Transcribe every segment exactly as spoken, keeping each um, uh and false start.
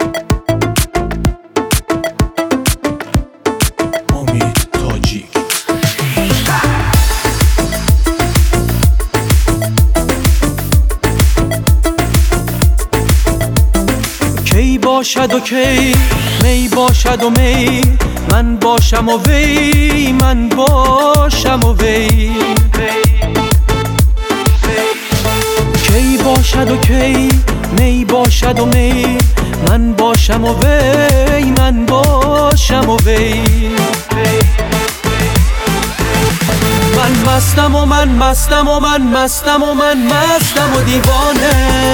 کی باشد و کی می باشد و می، من باشم و وی من باشم و وی. کی باشد و کی می باشد و می، من باشم و وی من باشم و وی. من مستم و من مستم و من مستم و من مستم و دیوانه.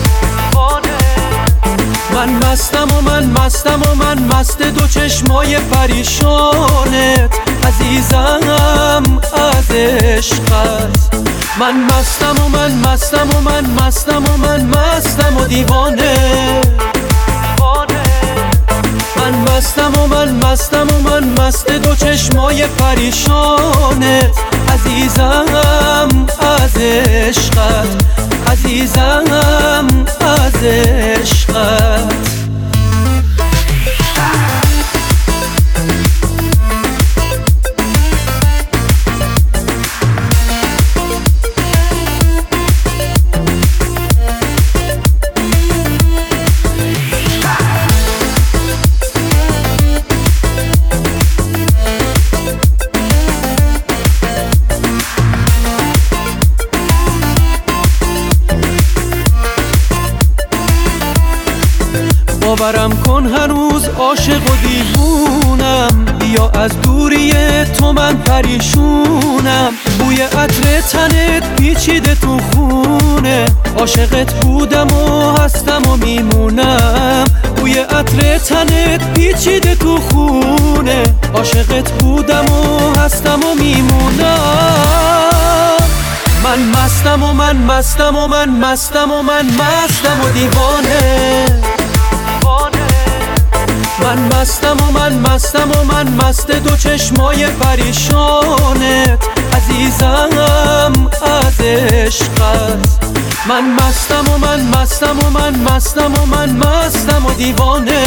من مستم و من مستم و من مست دو چشمای پریشانت عزیزم از عشقت. من مستم و من مستم و من مستم و من مستم و دیوانه. من مستم و من مستم و من مست دو چشمای پریشانت عزیزم از عشقت. عزیزم از عشقت. باورم کن هنوز عاشق و دیوونم، بیا از دوری تو من پریشونم. بوی عطر تنت پیچیده تو خونه، عاشقت بودم و هستم و میمونم. بوی عطر تنت پیچیده تو خونه، عاشقت بودم و هستم و میمونم. من مستم و من مستم و من مستم و من مستم و دیوانه. من مستم و من مستم و من مست دو چشمای پریشانت عزیزم از عشقت. من مستم و من مستم و من مستم و من مستم و دیوانه.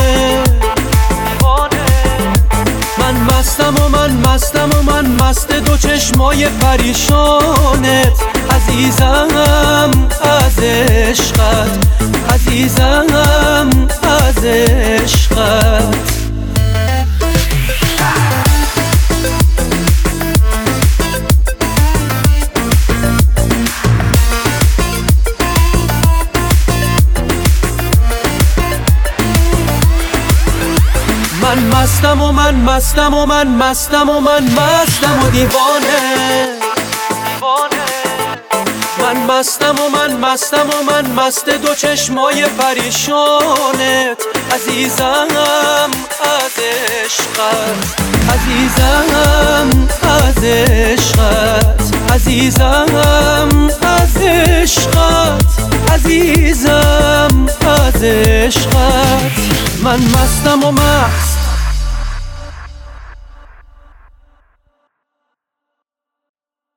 من مستم و من مستم و من مست دو چشمای پریشانت عزیزم از عشقت. عزیزم از عشقت. من مستم و من مستم و من مستم و من مستم و دیوانه. من مستم و من مستم و من مست دو چشمای پریشانت عزیزم از عشقت. عزیزم از عشقت. عزیزم از عشقت. عزیزم از عشقت. من مستم و مست